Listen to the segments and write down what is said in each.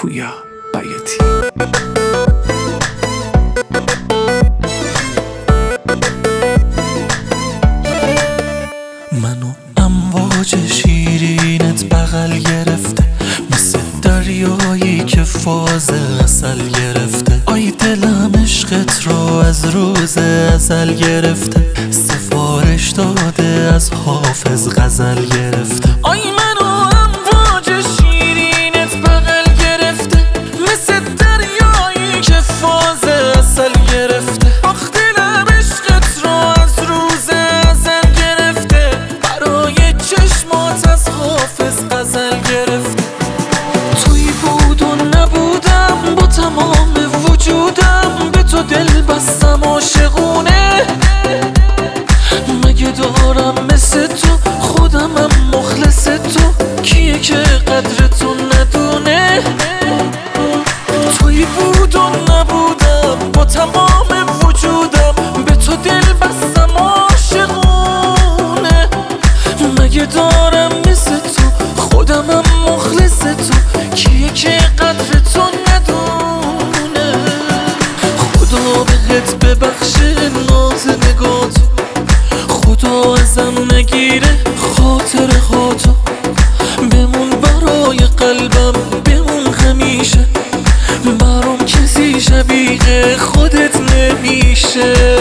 پویا بیاتی. منو امواج شیرینت بغل گرفته، مثل دریایی که فاز عسل گرفته. آی دلم عشقت رو از روز ازل گرفته، سفارش داده از حافظ غزل گرفته. آی منو امواج شیرینت بغل گرفته، مثل دریایی که فاز عسل گرفته. آخ دلم عشقت رو از روز ازل گرفته، برای چشمات از حافظ غزل گرفته. توی بود و نبودم، با تمام وجودم به تو دل بستم عاشقونه. مگه دارم مثل تو خودمم مخلص تو، کیه که قدر تو ندونه. توی بود و نبودم، با تمام وجودم به تو دل بستم عاشقونه. مگه دارم مثل تو خودمم مخلص تو، کیه که قدر تو ندونه. خدا بهت ببخشه ناز نگاتو، خدا ازم نگیره خاطر هاتو. بمون برای قلبم، بمون همیشه، برام کسی شبیه خودت نمیشه.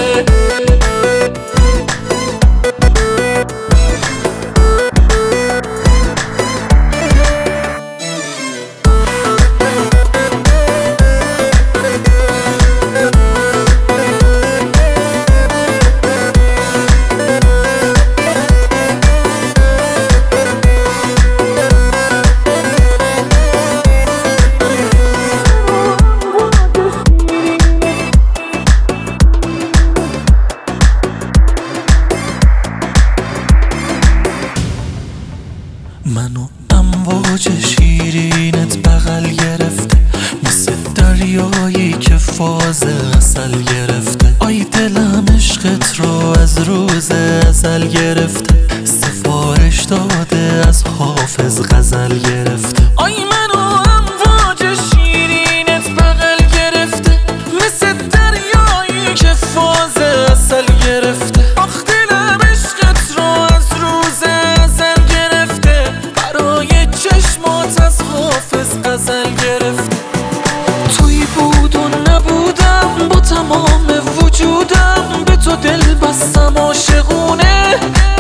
منو امواج شیرینت بغل گرفته، مثل دریایی که فاز عسل گرفته. آی دلم عشقت رو از روز ازل گرفته، سفارش داده از حافظ غزل گرفته. آی منو امواج شیرینت بغل گرفته، مثل دریایی که فاز عسل گرفته. آخ دلم عشقت رو از روز ازل گرفته، برای چشمات از حافظ غزل گرفته. توی بود و نبودم، با تمام وجودم به تو دل بستم عاشقونه.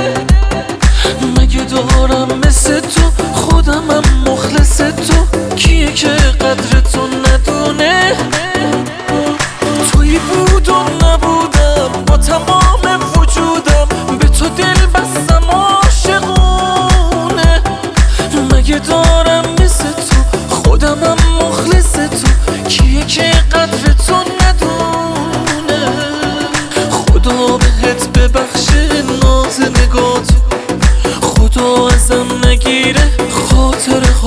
مگه دارم مثل تو خودمم مخلص تو، کیه که قدر تو ندونه. توی بود و نبودم، با تمام وجودم به تو دل بستم عاشقونه. مگه دارم مثل تو خودمم مخلص تو، کیه که قدر تو ندونه. خدا بهت ببخشه ناز نگاتو، خدا ازم نگیره خاطر